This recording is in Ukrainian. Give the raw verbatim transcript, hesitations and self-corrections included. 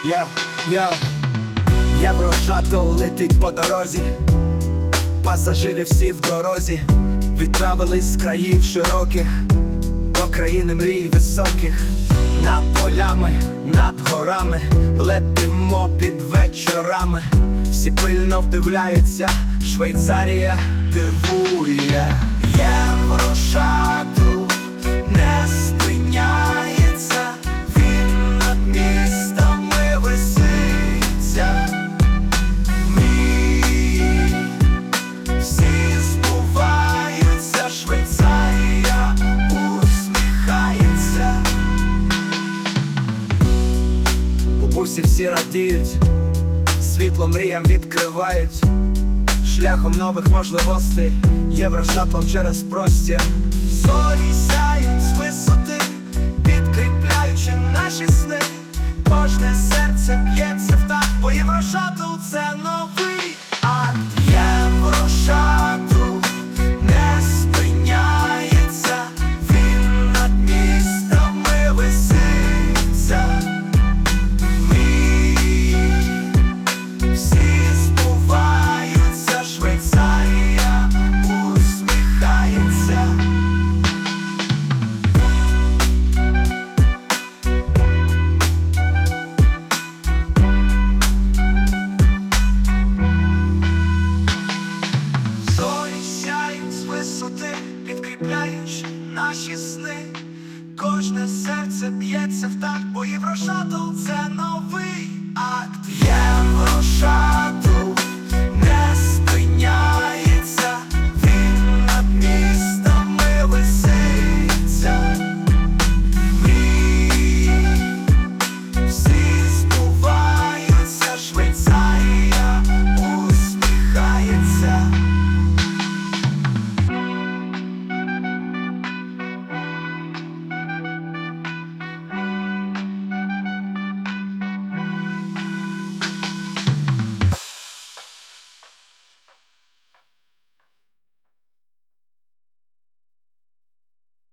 Я, я, Єврошаттл летить по дорозі, пасажири всі в дорозі, відправились з країв широких до країни мрій високих. Над полями, над горами летимо під вечорами. Всі пильно вдивляються, Швейцарія дивує. Єврошаттл не спиняється, він над містами виситься. Мрії всі збуваються, Швейцарія усміхається. У бусі всі радіють, світло мріям відкривають. Шляхом нових можливостей, Єврошаттлом через простір. Зорі сяють з висоти, підкріпляючи наші сни. Кожне серце б'ється в такт, бо Єврошаттл – це новий акт. Єврошаттл не спиняється, він над містами виситься. Мрії всі збуваються, Швейцарія усміхається. Зорі сяють з висоти, підкріпляючи наші сни. Кожне серце б'ється в такт, бо Єврошаттл – це новий акт. Єврошаттл